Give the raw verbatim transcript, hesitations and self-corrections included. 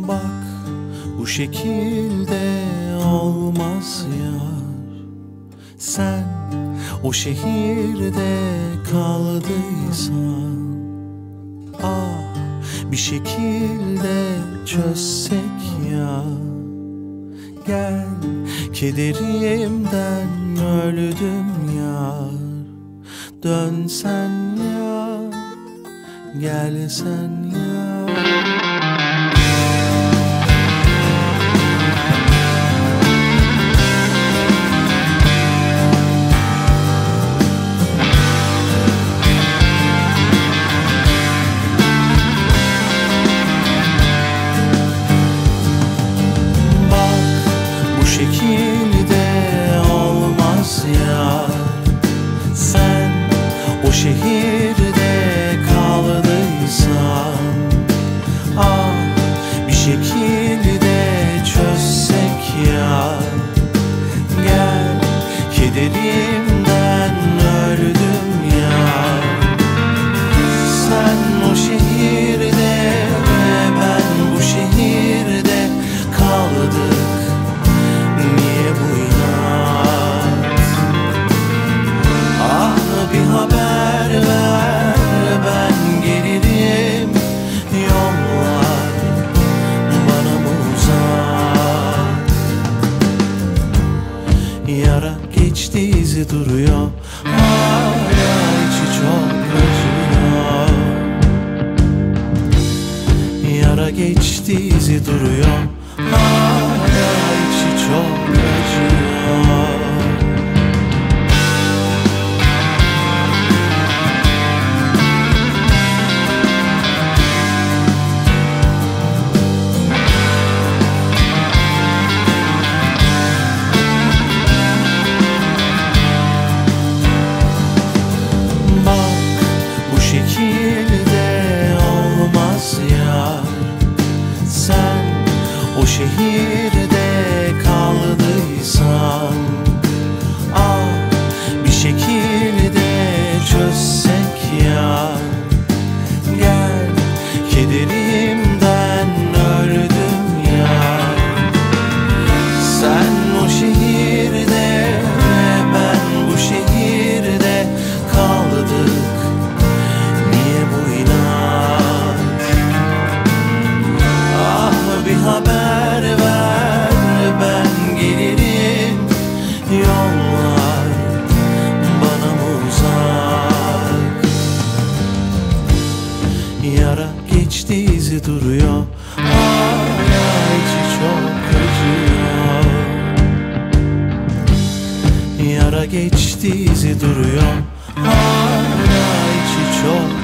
Bak bu şekilde olmaz yar. Sen o şehirde kaldıysan, ah bir şekilde çözsek ya. Gel, kederimden öldüm yar. Dönsen ya, gelsen ya. Bu şekilde olmaz ya. Sen o şehirde kaldıysan, ah bir şekilde çözsek ya. Gel, kederimden öldüm ya. Sen o şehirde ve ben bu şehirde kaldık. Niye bu inat? Ah bir haber ver, ben gelirim. Yollar bana mı uzak? Yara geçti, izi duruyor. Hala içi çok acıyor. Yara geçti, izi duruyor. Hala içi çok acıyor. Bak bu şekilde olmaz ya. Sen o şehirde kaldıysan, ah bir şekilde çözsek ya. Gel, kederimden öldüm ya. Sen o şehirde ve ben bu şehirde kaldık. Niye bu inat? Ah bir haber ver, ben gelirim. Yollar bana mı uzak? Yara geçti, izi duruyor. Hala içi çok acıyor. Yara geçti, izi duruyor. Hala içi çok